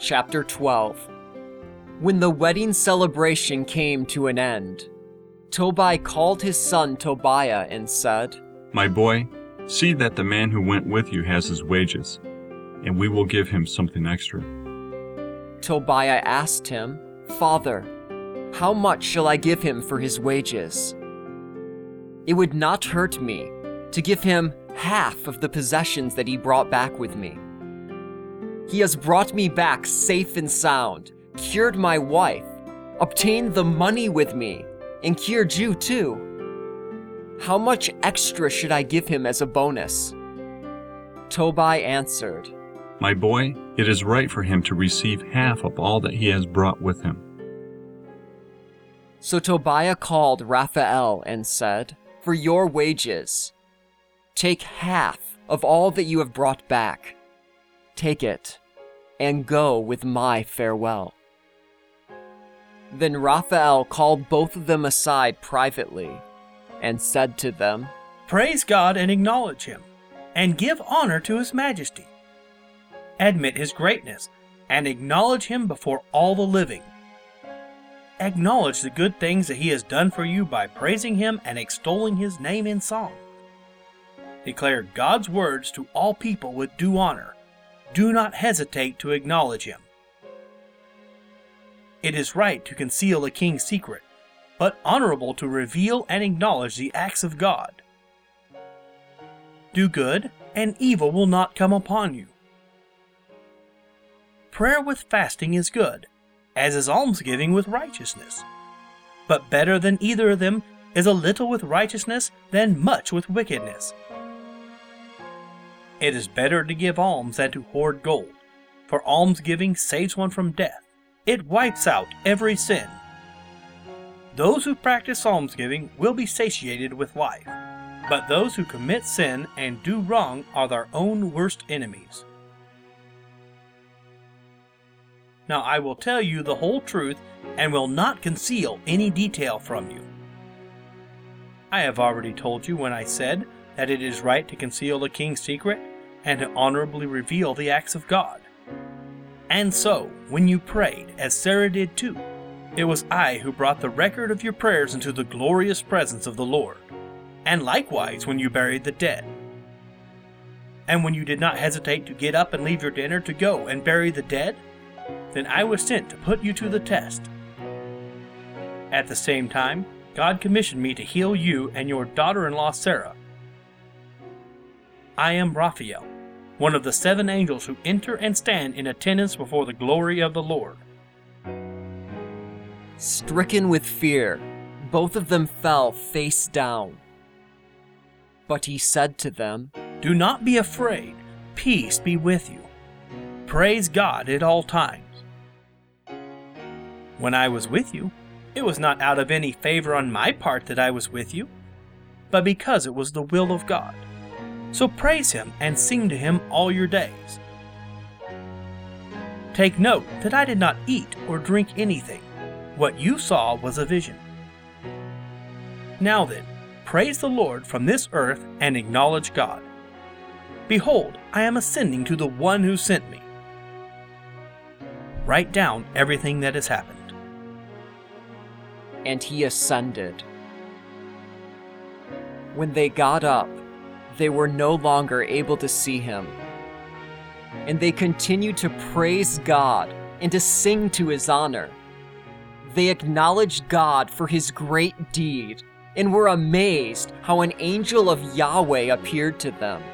Chapter 12. When the wedding celebration came to an end, Tobi called his son Tobiah and said, "My boy, see that the man who went with you has his wages, and we will give him something extra." Tobiah asked him, "Father, how much shall I give him for his wages?" "It would not hurt me to give him half of the possessions that he brought back with me. He has brought me back safe and sound, cured my wife, obtained the money with me, and cured you too. How much extra should I give him as a bonus?" Tobi answered, "My boy, it is right for him to receive half of all that he has brought with him." So Tobiah called Raphael and said, "For your wages, take half of all that you have brought back. Take it, and go with my farewell." Then Raphael called both of them aside privately, and said to them, "Praise God and acknowledge him, and give honor to his majesty. Admit his greatness, and acknowledge him before all the living. Acknowledge the good things that he has done for you by praising him and extolling his name in song. Declare God's words to all people with due honor. Do not hesitate to acknowledge him. It is right to conceal a king's secret, but honorable to reveal and acknowledge the acts of God. Do good, and evil will not come upon you. Prayer with fasting is good, as is almsgiving with righteousness. But better than either of them is a little with righteousness than much with wickedness. It is better to give alms than to hoard gold, for almsgiving saves one from death. It wipes out every sin. Those who practice almsgiving will be satiated with life, but those who commit sin and do wrong are their own worst enemies. Now I will tell you the whole truth and will not conceal any detail from you. I have already told you when I said that it is right to conceal a king's secret and to honorably reveal the acts of God. And so, when you prayed, as Sarah did too, it was I who brought the record of your prayers into the glorious presence of the Lord, and likewise when you buried the dead. And when you did not hesitate to get up and leave your dinner to go and bury the dead, then I was sent to put you to the test. At the same time, God commissioned me to heal you and your daughter-in-law Sarah. I am Raphael, one of the 7 angels who enter and stand in attendance before the glory of the Lord." Stricken with fear, both of them fell face down. But he said to them, "Do not be afraid. Peace be with you. Praise God at all times. When I was with you, it was not out of any favor on my part that I was with you, but because it was the will of God. So praise him and sing to him all your days. Take note that I did not eat or drink anything. What you saw was a vision. Now then, praise the Lord from this earth and acknowledge God. Behold, I am ascending to the one who sent me. Write down everything that has happened." And he ascended. When they got up, they were no longer able to see him. And they continued to praise God and to sing to his honor. They acknowledged God for his great deed and were amazed how an angel of Yahweh appeared to them.